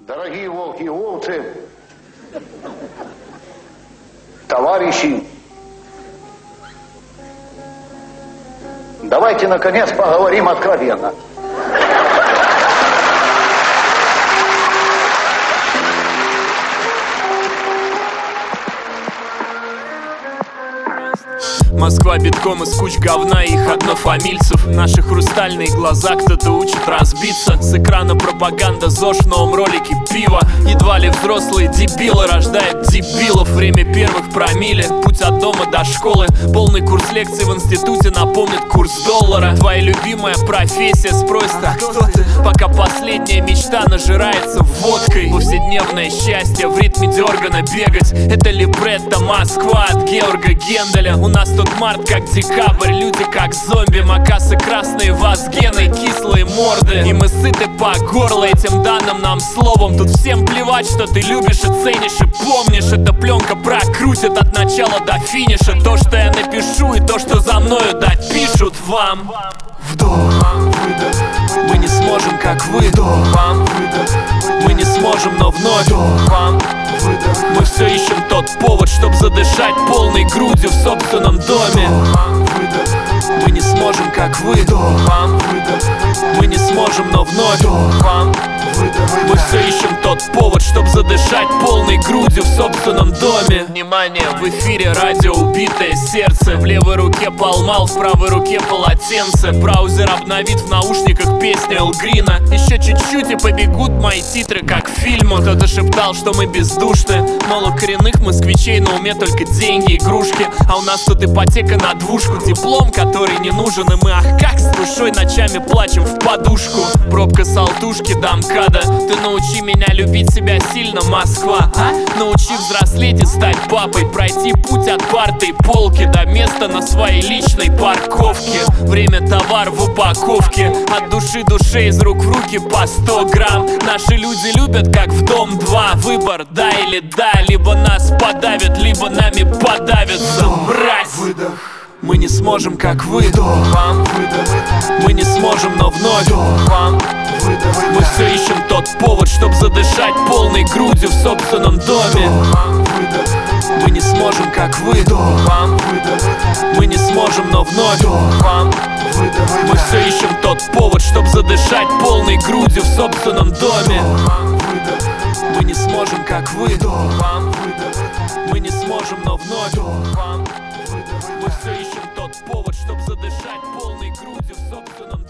Дорогие волки и овцы, товарищи, давайте наконец поговорим откровенно. Москва битком из куч говна и их однофамильцев. Наши хрустальные глаза кто-то учит разбиться. С экрана пропаганда ЗОЖ в новом ролике пиво. Едва ли взрослые дебилы рождают дебилов. Время первых промилле, путь от дома до школы. Полный курс лекций в институте напомнит курс доллара. Твоя любимая профессия, спросит: а кто ты? Пока последняя мечта нажирается водкой. Повседневное счастье в ритме дергана бегать. Это либретто Москва от Георга Генделя. У нас тут март как декабрь, люди как зомби. Макасы красные, вазгены, кислые морды. И мы сыты по горло этим данным нам словом. Тут всем плевать, что ты любишь и ценишь и помнишь. Эта пленка прокрутит от начала до финиша. То, что я напишу, и то, что за мною допишут вам. Вдох, выдох, мы не сможем, как вы. Вдох, выдох, мы не сможем, но вновь. Вдох, выдох, мы все ищем тот повод, чтоб задышать полной грудью в собственном доме. Вдох, выдох, мы не сможем, как вы. Вдох, выдох, мы не сможем, но вновь. Вдох, выдох, мы все ищем тот повод, чтоб задышать полной грудью в собственном доме. Внимание, в эфире радио «Убитое сердце». В левой руке полмал, в правой руке полотенце. Браузер обновит в наушниках песню Эл Грина. Еще чуть-чуть и побегут мои титры, как в фильмах. Кто-то шептал, что мы бездушны. Мол, у коренных москвичей на уме только деньги, игрушки. А у нас тут ипотека на двушку, диплом, который не нужен. И мы, ах, как с душой ночами плачем в подушку. Пробка с алтушки до МКАДа. Ты научи меня любить себя сильно, Москва, а? Научи взрослеть и стать папой. Пройти путь от парты и полки до места на своей личной парковке. Время товар в упаковке. От души душе из рук в руки по 100 грамм. Наши люди любят, как в Дом 2. Выбор да или да. Либо нас подавят, либо нами подавятся. Мразь! Выдох. Мы не сможем, как вы. Вдох, выдох. Мы не сможем, но вновь. Вдох, выдох. Мы все ищем тот повод, чтоб задышать полной грудью в собственном доме. Вдох, выдох. Мы не сможем, как вы. Вдох, выдох. Мы не сможем, но вновь. Вдох, выдох. Мы все ищем тот повод, чтоб задышать полной грудью в собственном доме. Вдох, выдох. Мы не сможем, как вы. Вдох, выдох. Мы не сможем, но вновь. Вдох, выдох. Мы все ищем тот повод, чтоб задышать полной грудью в собственном доме.